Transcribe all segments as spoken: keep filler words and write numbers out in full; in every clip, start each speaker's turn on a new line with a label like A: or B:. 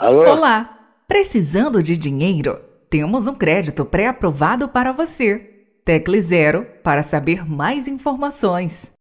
A: Alô?
B: Olá! Precisando de dinheiro? Temos um crédito pré-aprovado para você. Tecle zero para saber mais informações.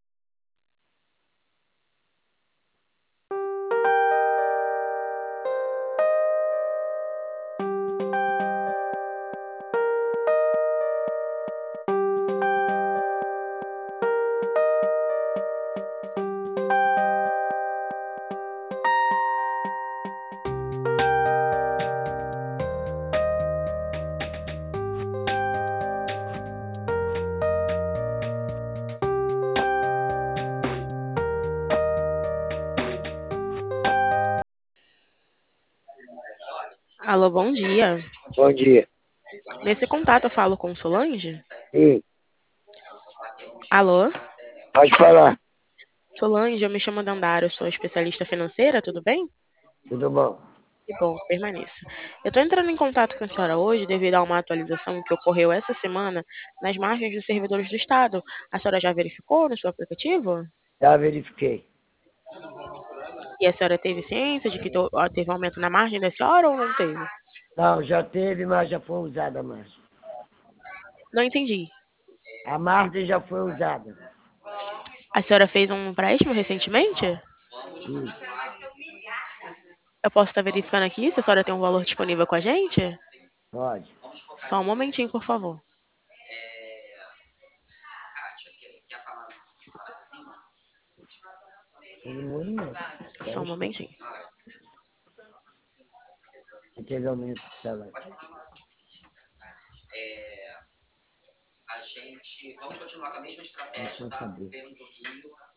C: Alô, bom dia.
A: Bom dia.
C: Nesse contato eu falo com Solange?
A: Sim,
C: Alô?
A: pode falar.
C: Solange, eu me chamo Dandara, eu sou especialista financeira, tudo bem?
A: Tudo bom?
C: Que bom, permaneça. Eu estou entrando em contato com a senhora hoje devido a uma atualização que ocorreu essa semana nas margens dos servidores do Estado. A senhora já verificou no seu aplicativo?
A: Já verifiquei.
C: E a senhora teve ciência de que to- ó, teve aumento na margem da senhora ou não teve?
A: Não, já teve, mas já foi usada a margem.
C: Não entendi.
A: A margem já foi usada.
C: A senhora fez um empréstimo recentemente?
A: Sim,
C: Eu posso estar verificando aqui se a senhora tem um valor disponível com a gente?
A: pode.
C: Só um momentinho, por favor.
A: Todo mundo não. Só
C: Só um
A: os que
C: momentinho.
A: teve aumento de salário. Não precisa saber.